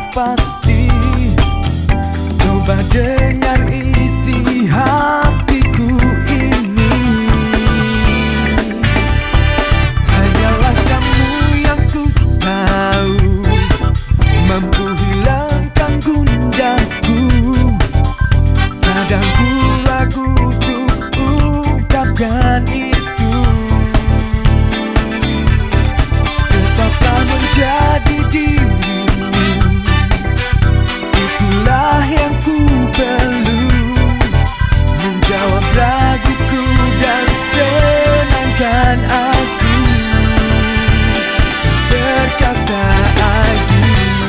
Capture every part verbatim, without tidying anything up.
pasti. Coba dengar isi hatiku ini. Hanyalah kamu yang ku tahu, mampu hilangkan gundaku. Kadang ku ragu untuk ungkapkan itu. Tetaplah menjadi dirimu, itulah yang ku perlu. Menjawab raguku dan senangkan aku. Berkata I do.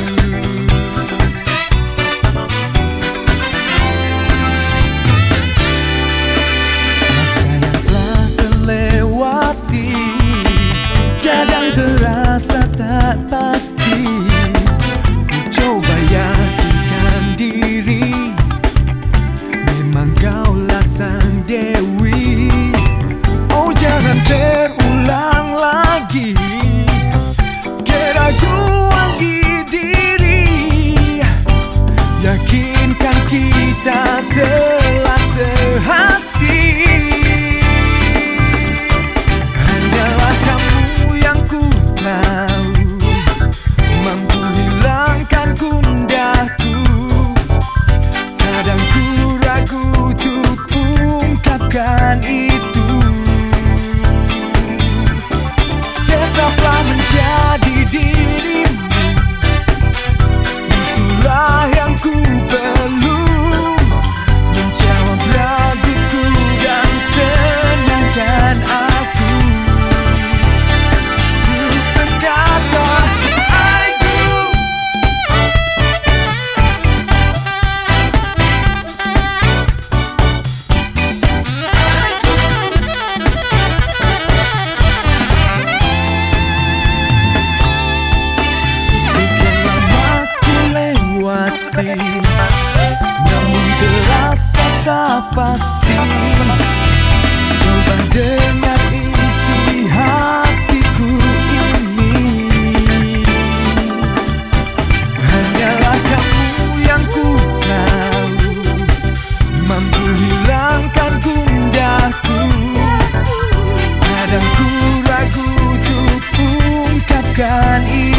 Masa yang telah terlewati kadang terasa tak pasti. Ku coba yakinkan diri, memang kaulah sang dewi. Oh jangan terulang lagi keraguan di diri. Yakinkan kita telah sehati. Hanyalah kamu yang ku tahu, mampu hilangkan gundaku. Kadang ku ragu untuk ungkapkan itu. Tetaplah menjadi dirimu, itulah yang ku perlu. Menjawab raguku dan senangkan aku. Untuk berkata I do. Sekian lama ku lewati, namun terasa tak pasti. Coba dengar isi hatiku ini. Hanyalah kamu yang ku tahu, mampu hilangkan gundaku. Kadang ku ragu untuk ungkapkan ini.